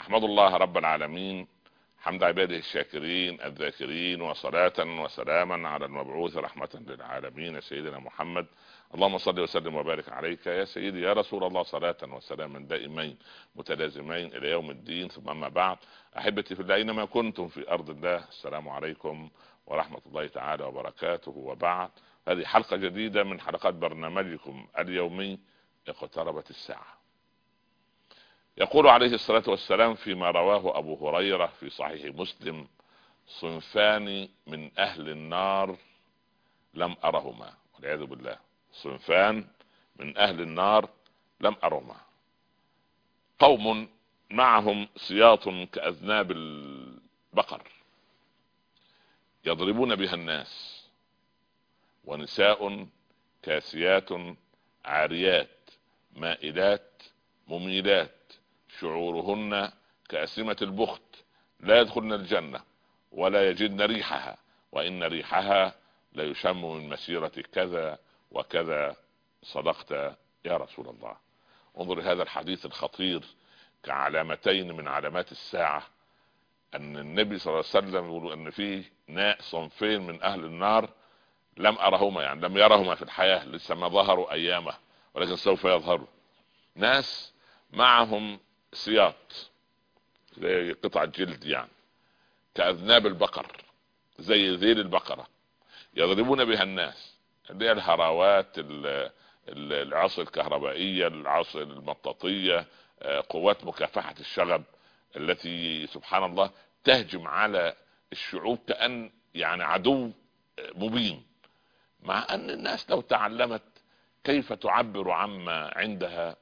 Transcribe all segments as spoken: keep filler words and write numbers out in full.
أحمد الله رب العالمين حمد عباده الشاكرين الذاكرين، وصلاة وسلاما على المبعوث رحمة للعالمين سيدنا محمد. اللهم صل وسلم وبارك عليك يا سيدي يا رسول الله، صلاة وسلاما دائمين متلازمين إلى يوم الدين. ثم أما بعد، أحبتي في الله، أينما كنتم في أرض الله، السلام عليكم ورحمة الله تعالى وبركاته. وبعد، هذه حلقة جديدة من حلقات برنامجكم اليومي اقتربت الساعة. يقول عليه الصلاة والسلام فيما رواه أبو هريرة في صحيح مسلم: صنفان من أهل النار لم أرهما، والعياذ بالله. صنفان من أهل النار لم أرهما: قوم معهم سياط كأذناب البقر يضربون بها الناس، ونساء كاسيات عاريات مائلات مميلات شعورهن كأسمة البخت لا يدخلن الجنة ولا يجدن ريحها، وإن ريحها ليشم من مسيرة كذا وكذا. صدقت يا رسول الله. انظر هذا الحديث الخطير كعلامتين من علامات الساعة، أن النبي صلى الله عليه وسلم يقول أن فيه صنفين من أهل النار لم أرهما، يعني لم يرهما في الحياة، لسه ما ظهروا أيامه ولكن سوف يظهروا. ناس معهم سياط زي قطعة جلد، يعني كأذناب البقر، زي ذيل البقرة، يضربون بها الناس، اللي هي الهراوات، العصا الكهربائية، العصا المطاطية، قوات مكافحة الشغب التي سبحان الله تهجم على الشعوب كأن يعني عدو مبين. مع أن الناس لو تعلمت كيف تعبر عما عندها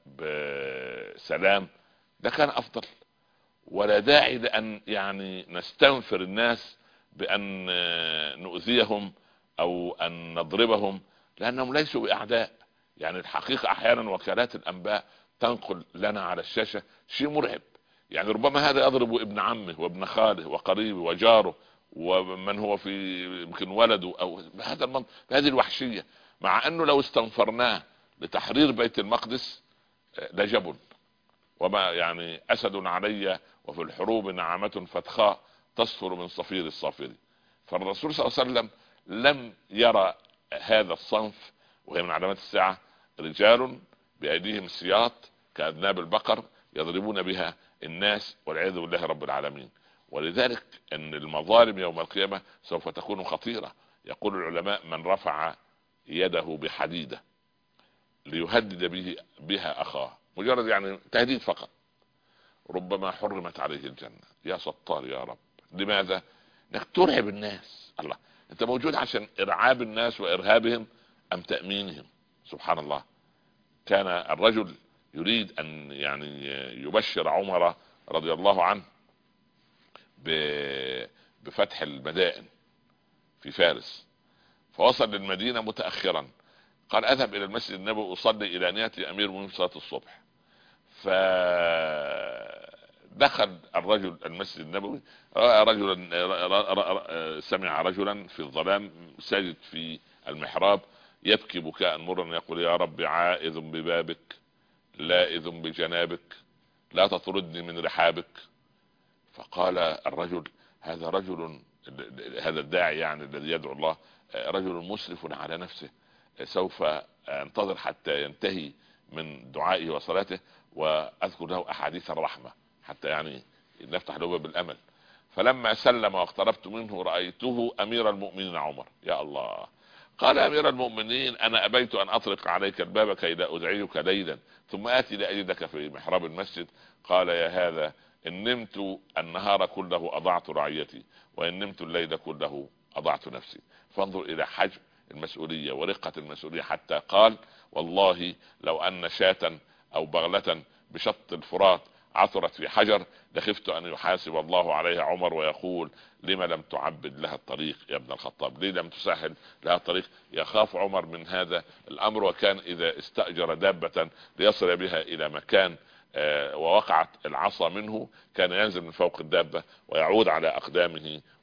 بسلام ده كان أفضل، ولا داعي لأن يعني نستنفر الناس بأن نؤذيهم أو أن نضربهم، لأنهم ليسوا بأعداء. يعني الحقيقة أحيانا وكالات الأنباء تنقل لنا على الشاشة شيء مرعب، يعني ربما هذا يضرب ابن عمه وابن خاله وقريبه وجاره ومن هو في يمكن ولده، أو بهذا المنطق، بهذه الوحشية، مع أنه لو استنفرناه لتحرير بيت المقدس لجبن. وما يعني أسد علي وفي الحروب نعمة فتخاء تصفر من صفير الصافر. فالرسول صلى الله عليه وسلم لم يرى هذا الصنف، وهي من علامات الساعة: رجال بأيديهم سياط كأذناب البقر يضربون بها الناس، والعياذ بالله رب العالمين. ولذلك أن المظالم يوم القيامة سوف تكون خطيرة. يقول العلماء: من رفع يده بحديدة ليهدد به بها أخاه، مجرد يعني تهديد فقط، ربما حرمت عليه الجنة. يا ستار يا رب. لماذا؟ انك ترعب الناس. الله، انت موجود عشان ارعاب الناس وارهابهم ام تأمينهم؟ سبحان الله. كان الرجل يريد ان يعني يبشر عمر رضي الله عنه بفتح المدائن في فارس، فوصل للمدينة متأخرا. قال: اذهب الى المسجد النبوي اصلي الى نية امير المؤمنين صلاة الصبح. فدخل الرجل المسجد النبوي، رأى رجلا، سمع رجلا في الظلام ساجد في المحراب يبكي بكاء مرا، يقول: يا رب عائذ ببابك لائذ بجنابك لا تطردني من رحابك. فقال الرجل: هذا رجل، هذا الداعي يعني الذي يدعو الله، رجل مسرف على نفسه، سوف انتظر حتى ينتهي من دعائه وصلاته واذكر له احاديث الرحمة حتى يعني نفتح له باب الامل. فلما سلم واقتربت منه رأيته امير المؤمنين عمر. يا الله. قال: امير المؤمنين، انا ابيت ان اطرق عليك الباب كي لا ازعجك ليلا ثم اتي لاجدك في محراب المسجد. قال: يا هذا، ان نمت النهار كله اضعت رعيتي، وان نمت الليل كله اضعت نفسي. فانظر الى حجم المسؤولية ورقة المسؤولية، حتى قال: والله لو ان شاة او بغلة بشط الفرات عثرت في حجر لخفت ان يحاسب الله عليها عمر ويقول: لما لم تعبد لها الطريق يا ابن الخطاب؟ ليه لم تسهل لها الطريق؟ يخاف عمر من هذا الامر. وكان اذا استأجر دابة ليصل بها الى مكان آه ووقعت العصا منه، كان ينزل من فوق الدابة ويعود على اقدامه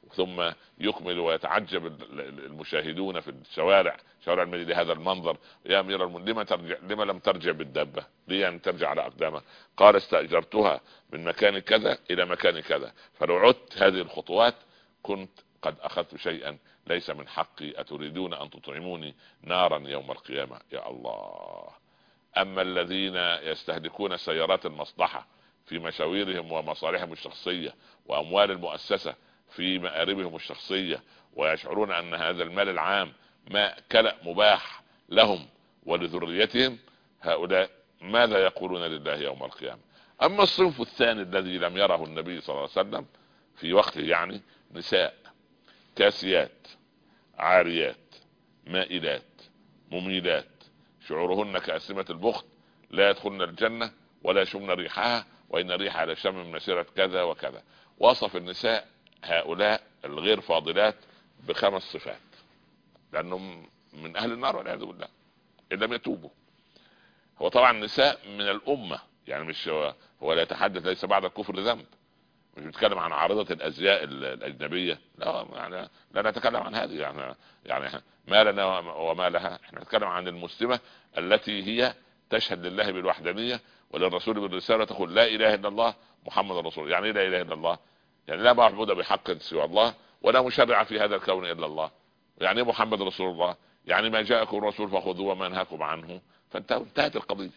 ثم يكمل ويتعجب المشاهدون في الشوارع شوارع المدينة لهذا المنظر. يا امير المؤمنين لما ترجع لما لم ترجع بالدابة؟ ليه ان ترجع على اقدامها؟ قال استأجرتها من مكان كذا الى مكان كذا، فلو عدت هذه الخطوات كنت قد اخذت شيئا ليس من حقي، اتريدون ان تطعموني نارا يوم القيامة؟ يا الله. اما الذين يستهلكون سيارات المصلحة في مشاويرهم ومصالحهم الشخصية واموال المؤسسة في مآربهم الشخصية، ويشعرون ان هذا المال العام ما كلأ مباح لهم ولذريتهم، هؤلاء ماذا يقولون لله يوم القيامة؟ اما الصنف الثاني الذي لم يره النبي صلى الله عليه وسلم في وقته، يعني نساء كاسيات عاريات مائلات مميلات شعورهن كأسمة البخت لا يدخلن الجنة ولا يشمن ريحها وإن ريحها لشم من مسيرة كذا وكذا. وصف النساء هؤلاء الغير فاضلات بخمس صفات، لأنهم من أهل النار والعياذ بالله إن لم يتوبوا. هو طبعا النساء من الأمة، يعني مش هو, هو لا يتحدث ليس بعد الكفر ذنب، مش بنتكلم عن عارضة الازياء الاجنبية، لا يعني لا نتكلم عن هذه، يعني يعني ما لنا وما لها، احنا نتكلم عن المسلمة التي هي تشهد لله بالوحدانية وللرسول بالرسالة، تقول لا اله الا الله محمد رسول. يعني لا اله الا الله، يعني لا معبود بحق سوى الله ولا مشرع في هذا الكون الا الله. يعني محمد رسول الله، يعني ما جاءكم الرسول فخذوه وما نهاكم عنه فانتهت القضية.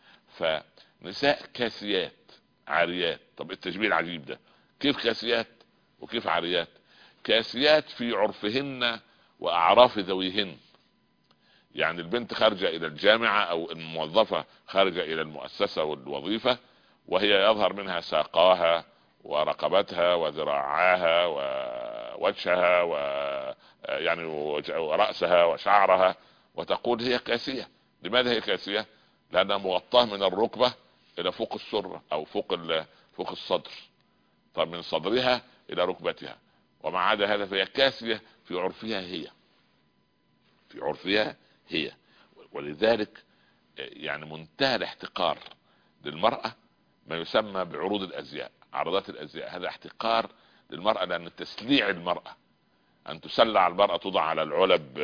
فنساء كاسيات عاريات. طب التشبيه العجيب ده، كيف كاسيات وكيف عاريات؟ كاسيات في عرفهن واعراف ذويهن، يعني البنت خارجة الى الجامعة او الموظفة خارجة الى المؤسسة والوظيفة وهي يظهر منها ساقاها ورقبتها وذراعاها ووجهها ويعني ورأسها وشعرها، وتقول هي كاسية. لماذا هي كاسية؟ لانها مغطاة من الركبة الى فوق السرة او فوق فوق الصدر، طب من صدرها الى ركبتها، وما عدا هذا فهي كاسية في عرفها هي في عرفها هي. ولذلك يعني منتهى الاحتقار للمرأة ما يسمى بعروض الازياء، عرضات الازياء، هذا احتقار للمرأة، لان تسليع المرأة ان تسلع المرأة، توضع على العلب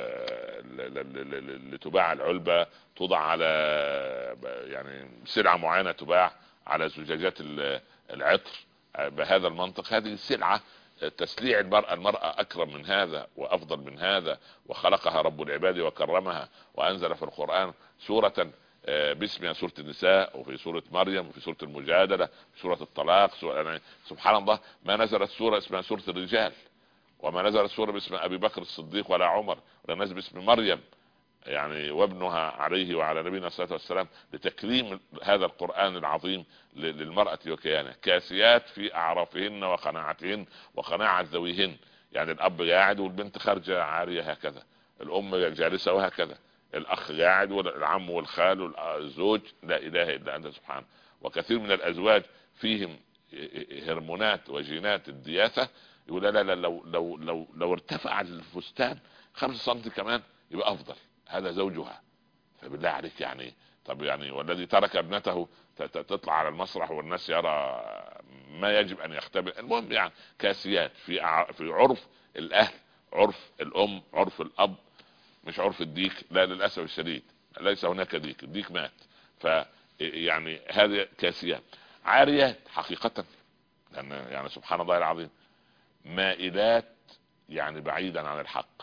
لتباع العلبة، توضع على يعني سلعة معينة تباع على زجاجات العطر بهذا المنطق، هذه سلعة تسليع المرأة. المرأة اكرم من هذا وافضل من هذا، وخلقها رب العباد وكرمها وانزل في القرآن سورة باسمها سورة النساء، وفي سورة مريم، وفي سورة المجادلة، في سورة الطلاق، سورة سبحان الله ما نزلت سورة اسمها سورة الرجال، وما نزلت سورة باسم ابي بكر الصديق ولا عمر، ولا نزل باسم مريم يعني وابنها عليه وعلى نبينا الصلاة والسلام، لتكريم هذا القرآن العظيم للمرأة وكيانها. كاسيات في اعرافهن وقناعتهن وقناعة ذويهن، يعني الاب قاعد والبنت خارجة عارية هكذا، الام جالسة وهكذا، الاخ قاعد والعم والخال والزوج، لا اله الا انت سبحانه. وكثير من الازواج فيهم هرمونات وجينات الدياثة، يقول لا لا لو لو لو لو ارتفع الفستان خمسة سنتي كمان يبقى افضل، هذا زوجها. فبالله عليك يعني، طب يعني والذي ترك ابنته تطلع على المسرح والناس يرى ما يجب ان يختبر. المهم يعني كاسيات في في عرف الاهل، عرف الام، عرف الاب، مش عرف الديك، لا للاسف الشديد ليس هناك ديك، الديك مات. ف يعني هذه كاسيات. عاريات حقيقة، لان يعني سبحان الله العظيم مائلات يعني بعيدا عن الحق،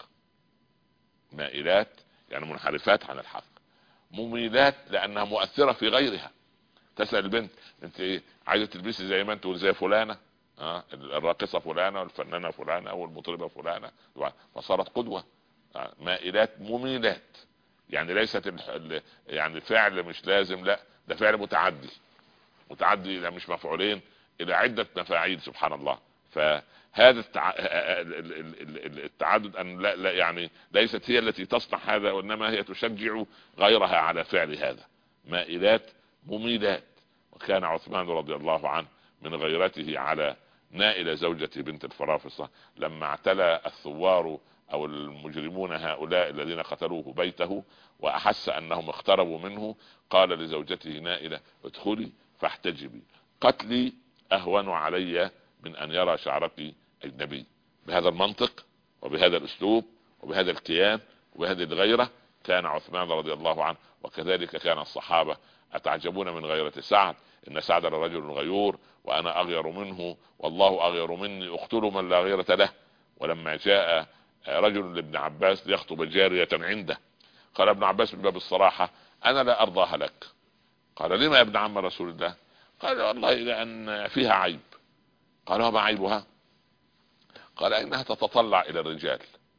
مائلات يعني منحرفات عن الحق، مميلات لانها مؤثرة في غيرها. تسأل البنت انت ايه عايزة تلبسي زي ما انت وزي فلانة، اه الراقصة فلانة والفنانة فلانة والمطربة فلانة، فصارت قدوة. آه. مائلات مميلات، يعني ليست يعني فعل مش لازم، لا ده فعل متعدي، متعدي الى مش مفعولين الى عدة مفاعيل سبحان الله. فهذا التع... التعدد ان لا, لا يعني ليست هي التي تصنع هذا، وانما هي تشجع غيرها على فعل هذا. مائلات مميلات. وكان عثمان رضي الله عنه من غيرته على نائلة زوجته بنت الفرافصة لما اعتلى الثوار او المجرمون هؤلاء الذين قتلوه بيته واحس انهم اقتربوا منه، قال لزوجته نائلة ادخلي فاحتجبي، قتلي اهون علي من ان يرى شعرك اجنبي. بهذا المنطق وبهذا الاسلوب وبهذا الكيان وبهذه الغيرة كان عثمان رضي الله عنه، وكذلك كان الصحابة. أتعجبون من غيرة سعد؟ إن سعد لرجل غيور وأنا أغير منه والله أغير مني، أقتل من لا غيرة له. ولما جاء رجل لابن عباس ليخطب جارية عنده، قال ابن عباس من باب الصراحة: أنا لا أرضاها لك. قال: لما يا ابن عم رسول الله؟ قال: والله لأن فيها عيب. قال: وما عيبها؟ قال: إنها تتطلع إلى الرجال.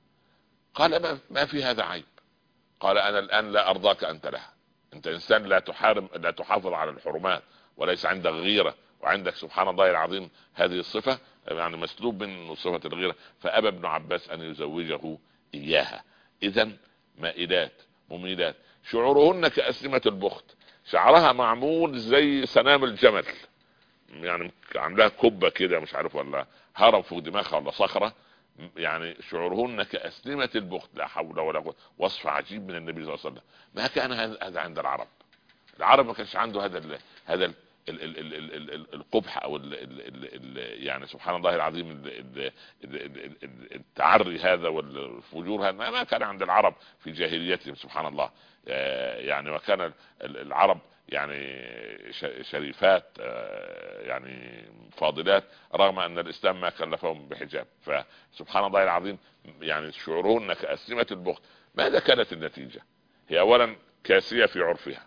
قال: ما في هذا عيب. قال: أنا الآن لا أرضاك أنت لها، أنت إنسان لا تحارم لا تحافظ على الحرمات وليس عندك غيرة، وعندك سبحان الله العظيم هذه الصفة، يعني مسلوب من صفة الغيرة. فأبى ابن عباس أن يزوجه إياها. إذن مائلات مميلات، شعورهن كأسلمة البخت، شعرها معمول زي سنام الجمل، يعني عندها كبة كده مش عارف ولا هرم فوق دماغها ولا صخرة، يعني شعورهن كأسلمة البخت. لا حول ولا قوة. وصف عجيب من النبي صلى الله عليه وسلم. ما كان هذا عند العرب. العرب ما كانش عنده هذا ال هذا ال ال ال ال ال ال القبح او ال ال ال ال يعني سبحان الله العظيم ال ال ال ال التعري هذا والفجور هذا ما كان عند العرب في جاهليتهم سبحان الله. يعني وكان العرب يعني شريفات يعني فاضلات، رغم ان الاسلام ما كلفهم بحجاب. فسبحان الله العظيم يعني شعورهن كأسلمة البخت. ماذا كانت النتيجة؟ هي اولا كاسية في عرفها،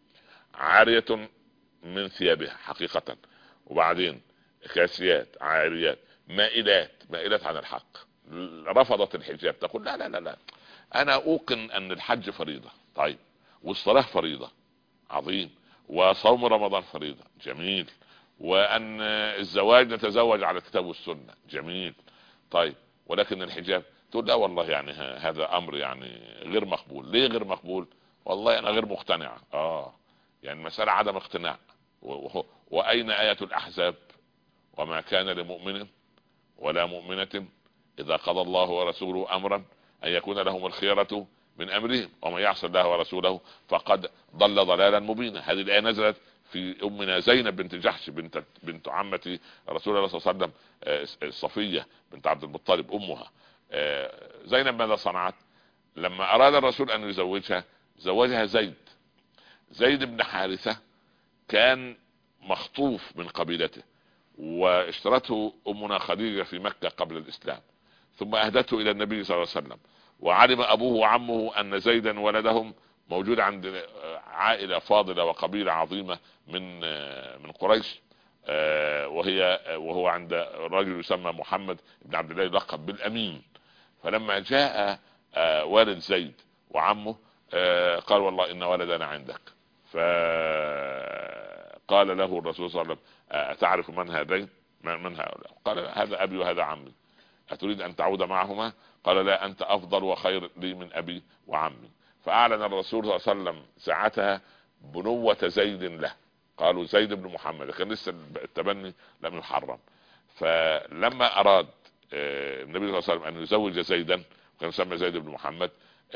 عارية من ثيابها حقيقة، وبعدين كاسيات عاريات مائلات مائلات عن الحق، رفضت الحجاب، تقول لا لا لا لا انا اوقن ان الحج فريضة، طيب، والصلاة فريضة، عظيم، وصوم رمضان فريضة، جميل، وان الزواج نتزوج على الكتاب والسنة، جميل، طيب، ولكن الحجاب تقول لا والله يعني هذا امر يعني غير مقبول. ليه غير مقبول؟ والله انا غير مقتنع. اه يعني مسألة عدم اقتناع. واين آية الاحزاب؟ وما كان لمؤمن ولا مؤمنة اذا قضى الله ورسوله امرا ان يكون لهم الخيرة من امرهم ومن يعص الله ورسوله فقد ضل ضلالا مبينا. هذه الآية نزلت في امنا زينب بنت جحش بنت بنت عمة رسول الله صلى الله عليه وسلم، صفية بنت عبد المطلب امها. زينب ماذا صنعت؟ لما اراد الرسول ان يزوجها زوجها زيد زيد بن حارثة، كان مخطوف من قبيلته، واشترته امنا خديجة في مكة قبل الاسلام، ثم اهدته الى النبي صلى الله عليه وسلم، وعلم ابوه وعمه ان زيدا ولدهم موجود عند عائلة فاضلة وقبيلة عظيمة من من قريش، وهي وهو عند رجل يسمى محمد بن عبد الله يلقب بالامين. فلما جاء والد زيد وعمه قال والله ان ولدنا عندك، فقال له الرسول صلى الله عليه وسلم أتعرف من هذين؟ من هؤلاء؟ قال هذا أبي وهذا عمي، أتريد أن تعود معهما؟ قال لا، أنت أفضل وخير لي من أبي وعمي. فأعلن الرسول صلى الله عليه وسلم ساعتها بنوة زيد له، قالوا زيد بن محمد، كان لسه التبني لم يحرم. فلما أراد النبي صلى الله عليه وسلم أن يزوج زيدا، كان يسمى زيد بن محمد،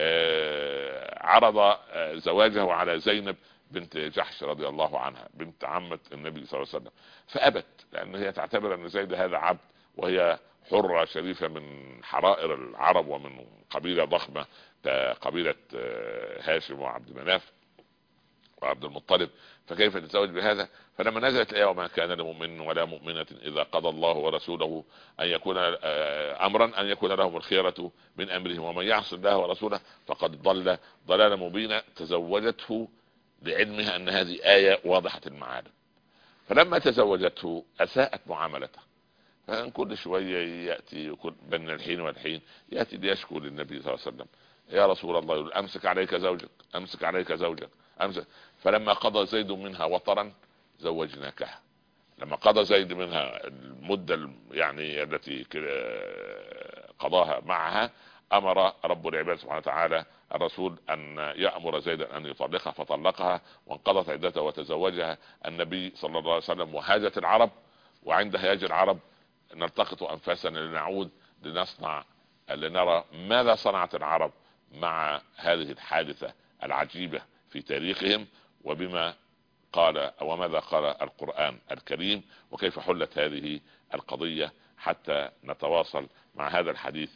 عرض زواجه على زينب بنت جحش رضي الله عنها بنت عمة النبي صلى الله عليه وسلم، فأبت، لأن هي تعتبر أن زيد هذا عبد، وهي حرة شريفة من حرائر العرب ومن قبيلة ضخمة كقبيلة هاشم وعبد مناف وعبد المطلب، فكيف تتزوج بهذا؟ فلما نزلت الآية وما كان لمؤمن ولا مؤمنة إذا قضى الله ورسوله أن يكون أمرا أن يكون لهم الخيرة من أمرهم ومن يعص الله ورسوله فقد ضل ضلالا مبينا، تزوجته لعلمها أن هذه آية واضحة المعالم. فلما تزوجته أساءت معاملته، فان كل شوية يأتي بين الحين والحين يأتي ليشكو للنبي صلى الله عليه وسلم، يا رسول الله يقول أمسك عليك زوجك أمسك عليك زوجك أمسك. فلما قضى زيد منها وطرا زوجناكها. لما قضى زيد منها المدة يعني التي قضاها معها، أمر رب العباد سبحانه وتعالى الرسول أن يأمر زيدا أن يطلقها، فطلقها وانقضت عدتها وتزوجها النبي صلى الله عليه وسلم. وهاجت العرب، وعند هياج العرب نلتقط أنفاسنا لنعود لنصنع لنرى ماذا صنعت العرب مع هذه الحادثة العجيبة في تاريخهم، وبما قال وماذا قال القرآن الكريم، وكيف حلت هذه القضية، حتى نتواصل مع هذا الحديث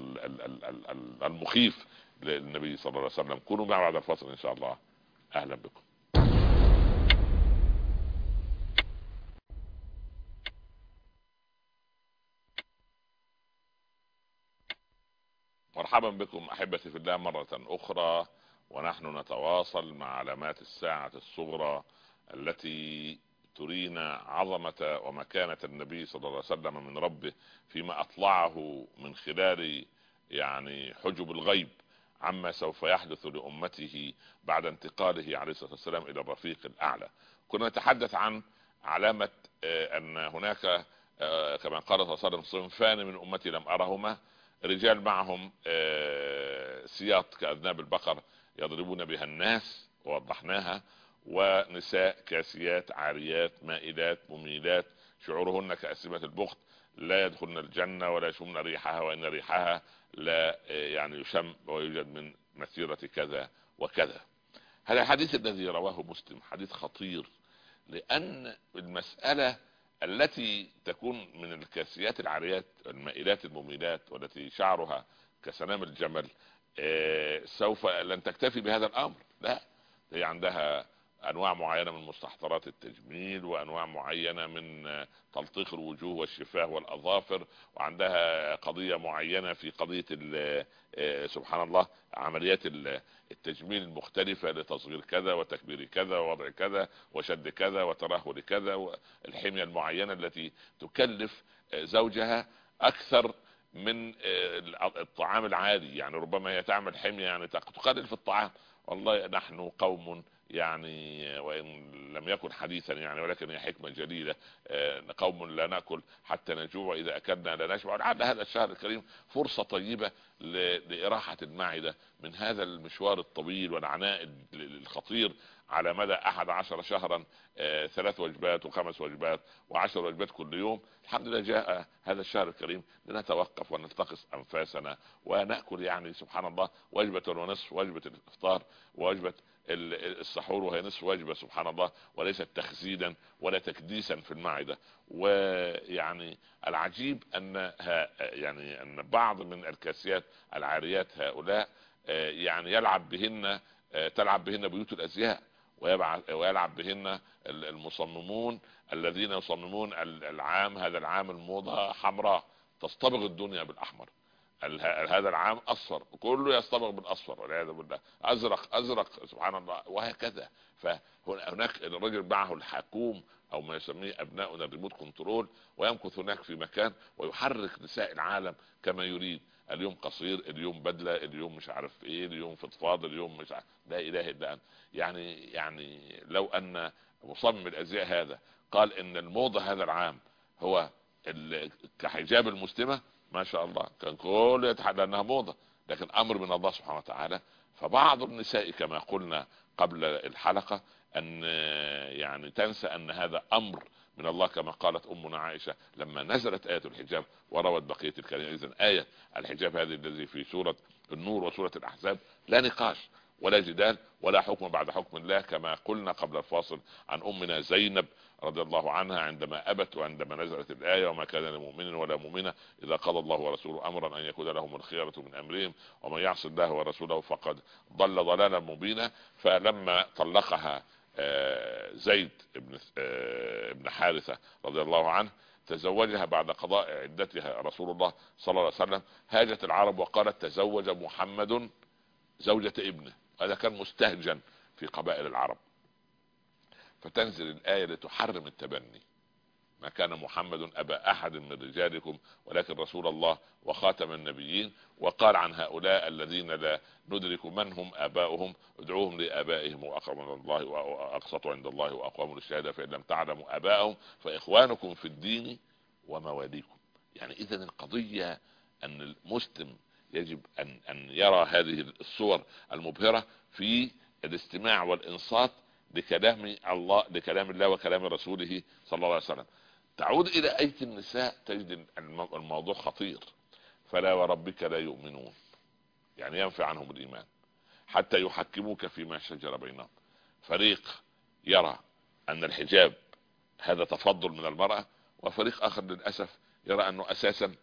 المخيف للنبي صلى الله عليه وسلم. كونوا معنا بعد الفاصل ان شاء الله. اهلا بكم. مرحبا بكم احبتي في الله مرة اخرى، ونحن نتواصل مع علامات الساعة الصغرى التي ترينا عظمة ومكانة النبي صلى الله عليه وسلم من ربه فيما اطلعه من خلال يعني حجب الغيب عما سوف يحدث لأمته بعد انتقاله عليه الصلاة والسلام إلى الرفيق الأعلى. كنا نتحدث عن علامة أن هناك كما قال صلى الله عليه وسلم صنفان من أمتي لم أرهما، رجال معهم سياط كأذناب البقر يضربون بها الناس ووضحناها، ونساء كاسيات عاريات مائلات مميلات شعورهن كأسمة البخت لا يدخلن الجنة ولا يشمن ريحها، وإن ريحها لا يعني يشم ويوجد من مسيرة كذا وكذا. هذا الحديث الذي رواه مسلم حديث خطير، لأن المسألة التي تكون من الكاسيات العاريات المائلات المميلات والتي شعرها كسنام الجمل سوف لن تكتفي بهذا الأمر، لا، هي عندها انواع معينة من مستحضرات التجميل، وانواع معينة من تلطيخ الوجوه والشفاه والاظافر، وعندها قضية معينة في قضية سبحان الله عمليات التجميل المختلفة لتصغير كذا وتكبير كذا ووضع كذا وشد كذا وترهل كذا، والحمية المعينة التي تكلف زوجها اكثر من الطعام العادي. يعني ربما هي تعمل حمية يعني تقلل في الطعام. والله نحن قوم يعني وإن لم يكن حديثا يعني ولكن هي حكمة جليلة، قوم لا نأكل حتى نجوع وإذا أكلنا لا نشبع. لعل هذا الشهر الكريم فرصة طيبة لإراحة المعدة من هذا المشوار الطويل والعناء الخطير على مدى أحد عشر شهرا، ثلاث وجبات وخمس وجبات وعشر وجبات كل يوم. الحمد لله جاء هذا الشهر الكريم لنتوقف ونلتقص أنفاسنا ونأكل يعني سبحان الله وجبة ونصف، وجبة الإفطار ووجبة السحور وهي نصف وجبة سبحان الله، وليست تخزينا ولا تكديسا في المعدة. ويعني العجيب ان يعني ان بعض من الكاسيات العاريات هؤلاء يعني يلعب بهن تلعب بهن بيوت الازياء، ويلعب بهن المصممون الذين يصممون العام هذا العام الموضة حمراء تصطبغ الدنيا بالاحمر، هذا العام اصفر كله يصطبغ بالاصفر والعياذ بالله، ازرق ازرق سبحان الله، وهكذا. فهناك الرجل معه الحكوم او ما يسميه ابناؤنا الريموت كنترول، ويمكث هناك في مكان ويحرك نساء العالم كما يريد. اليوم قصير، اليوم بدله، اليوم مش عارف ايه، اليوم فضفاض، اليوم مش عارف. لا اله الا انت. يعني يعني لو ان مصمم الازياء هذا قال ان الموضة هذا العام هو كحجاب المسلمة ما شاء الله كان كله يتحدى انها موضة، لكن امر من الله سبحانه وتعالى. فبعض النساء كما قلنا قبل الحلقة ان يعني تنسى ان هذا امر من الله، كما قالت امنا عائشة لما نزلت آية الحجاب وروت بقية الكلمة. اذن آية الحجاب هذه الذي في سورة النور وسورة الاحزاب لا نقاش ولا جدال ولا حكم بعد حكم الله، كما قلنا قبل الفاصل عن امنا زينب رضي الله عنها عندما ابت وعندما نزلت الايه وما كان لمؤمن ولا مؤمنه اذا قضى الله ورسوله امرا ان يكون لهم الخيره من امرهم ومن يعص الله ورسوله فقد ضل ضلالا مبينا. فلما طلقها زيد ابن ابن حارثه رضي الله عنه تزوجها بعد قضاء عدتها رسول الله صلى الله عليه وسلم، هاجت العرب وقالت تزوج محمد زوجة ابنه. هذا كان مستهجن في قبائل العرب، فتنزل الآية لتحرم التبني. ما كان محمد أبا أحد من رجالكم ولكن رسول الله وخاتم النبيين. وقال عن هؤلاء الذين لا ندرك من هم آباؤهم ادعوهم لآبائهم وأقرب عند الله وأقسط عند الله وأقوم للشهادة فإن لم تعلموا آباءهم فإخوانكم في الدين ومواليكم. يعني إذن القضية أن المسلم يجب أن أن يرى هذه الصور المبهرة في الاستماع والإنصات لكلام الله لكلام الله وكلام رسوله صلى الله عليه وسلم. تعود إلى آية النساء تجد الموضوع خطير. فلا وربك لا يؤمنون، يعني ينفع عنهم الإيمان حتى يحكموك فيما شجر بينهم. فريق يرى أن الحجاب هذا تفضل من المرأة، وفريق آخر للأسف يرى أنه أساسا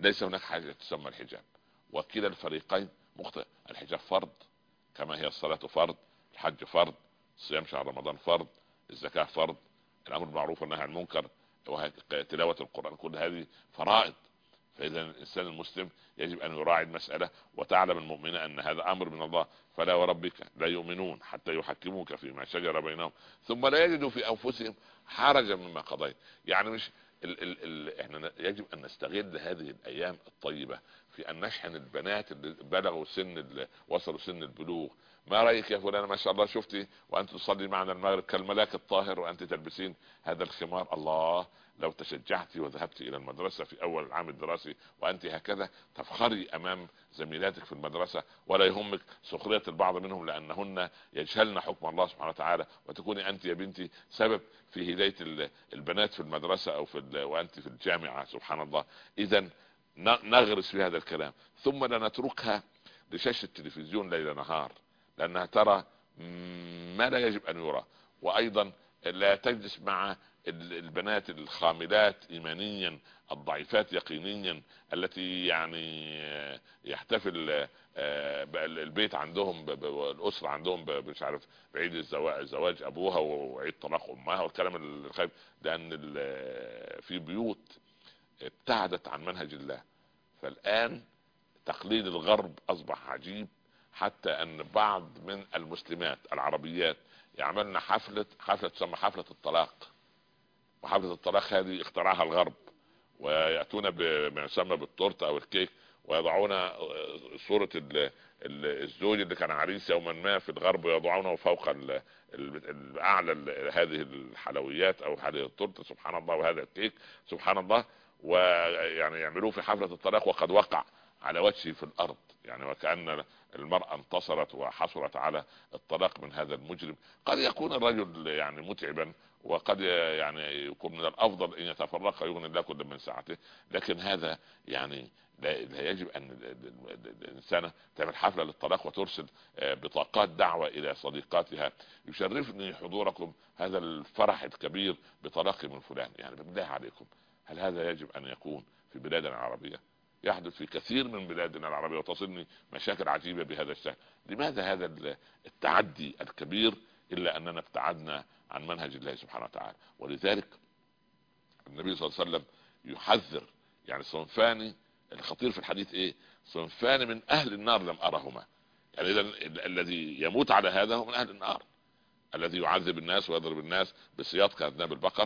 ليس هناك حاجة تسمى الحجاب، وكلا الفريقين مخطئ. الحجاب فرض كما هي الصلاة فرض، الحج فرض، صيام شهر رمضان فرض، الزكاة فرض، الامر بالمعروف والنهي عن المنكر وتلاوة القرآن، كل هذه فرائض. فاذا الانسان المسلم يجب ان يراعي المسألة وتعلم المؤمنة ان هذا امر من الله. فلا وربك لا يؤمنون حتى يحكموك فيما شجر بينهم ثم لا يجدوا في انفسهم حرجا مما قضيت. يعني مش ال ال ال احنا يجب ان نستغل هذه الايام الطيبة في ان نشحن البنات اللي بلغوا سن وصلوا سن البلوغ. ما رايك يا فلانة ما شاء الله شفتي وانت تصلي معنا المغرب كالملاك الطاهر وانت تلبسين هذا الخمار؟ الله، لو تشجعتي وذهبت الى المدرسة في اول العام الدراسي وانت هكذا تفخري امام زميلاتك في المدرسة، ولا يهمك سخرية البعض منهم لانهن يجهلن حكم الله سبحانه وتعالى، وتكوني انت يا بنتي سبب في هداية البنات في المدرسة او في وانت في الجامعة. سبحان الله. اذا نغرس في هذا الكلام، ثم لا نتركها لشاشة التلفزيون ليل نهار لانها ترى ما لا يجب ان يرى. وايضا لا تجلس مع البنات الخاملات ايمانيا الضعيفات يقينيا التي يعني يحتفل البيت عندهم الاسره عندهم مش عارف بعيد الزواج زواج ابوها وعيد طلاق امها والكلام الخايب، لان في بيوت ابتعدت عن منهج الله. فالان تقليد الغرب اصبح عجيب، حتى ان بعض من المسلمات العربيات يعملن حفلة حفلة تسمى حفلة الطلاق، وحفلة الطلاق هذه اخترعها الغرب، ويأتون بما يسمى بالتورته او الكيك ويضعون صورة الزوج اللي كان عريس يوما ما في الغرب ويضعونه فوق اعلى هذه الحلويات او هذه التورته سبحان الله وهذا الكيك سبحان الله، ويعني يعملوه في حفلة الطلاق وقد وقع على وجهه في الارض، يعني وكأن المرأة انتصرت وحصلت على الطلاق من هذا المجرم. قد يكون الرجل يعني متعبا وقد يعني يكون من الافضل ان يتفرق يغني الله كل من ساعته، لكن هذا يعني لا يجب ان الانسانه تعمل حفله للطلاق وترسل بطاقات دعوه الى صديقاتها يشرفني حضوركم هذا الفرح الكبير بطلاق من فلان. يعني بالله عليكم، هل هذا يجب ان يكون في بلادنا العربيه؟ يحدث في كثير من بلادنا العربيه وتصلني مشاكل عجيبه بهذا الشكل. لماذا هذا التعدي الكبير الا اننا ابتعدنا عن منهج الله سبحانه وتعالى؟ ولذلك النبي صلى الله عليه وسلم يحذر، يعني صنفان الخطير في الحديث ايه؟ صنفان من اهل النار لم ارهما. يعني اذا الذي يموت على هذا هو من اهل النار، الذي يعذب الناس ويضرب الناس بسياط كاذناب البقر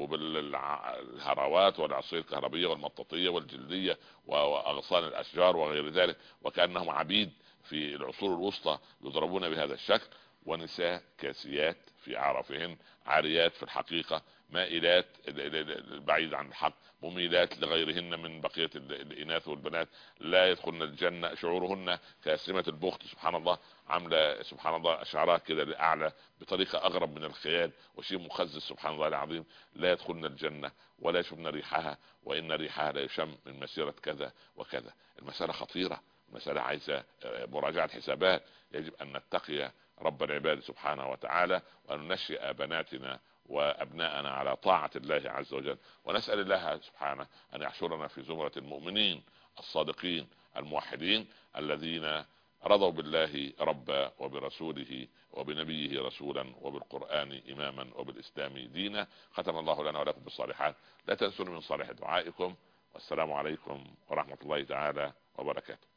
وبالهراوات والعصير الكهربية والمطاطية والجلدية واغصان الاشجار وغير ذلك، وكأنهم عبيد في العصور الوسطى يضربون بهذا الشكل. ونساء كاسيات في اعرافهن عاريات في الحقيقة، مائلات بعيد عن الحق، مميلات لغيرهن من بقية الاناث والبنات، لا يدخلن الجنة، شعورهن كاسمة البخت سبحان الله، عاملة سبحان الله شعرها كده لأعلى بطريقة اغرب من الخيال وشيء مخزز سبحان الله العظيم، لا يدخلن الجنة ولا يشمن ريحها وان ريحها لا يشم من مسيرة كذا وكذا. المسألة خطيرة، المسألة عايزة مراجعة حسابات. يجب ان نتقي رب العباد سبحانه وتعالى وان ننشئ بناتنا وابناءنا على طاعة الله عز وجل، ونسأل الله سبحانه ان يحشرنا في زمرة المؤمنين الصادقين الموحدين الذين رضوا بالله ربا وبرسوله وبنبيه رسولا وبالقرآن اماما وبالاسلام دينا. ختم الله لنا ولكم بالصالحات. لا تنسوا من صالح دعائكم، والسلام عليكم ورحمة الله تعالى وبركاته.